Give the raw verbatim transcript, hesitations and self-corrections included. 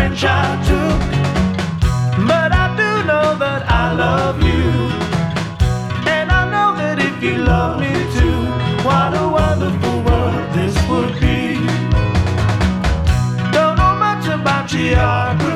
branch I took. But I do know that I love you, and I know that if you love me too, what a wonderful world this would be. Don't know much about geography,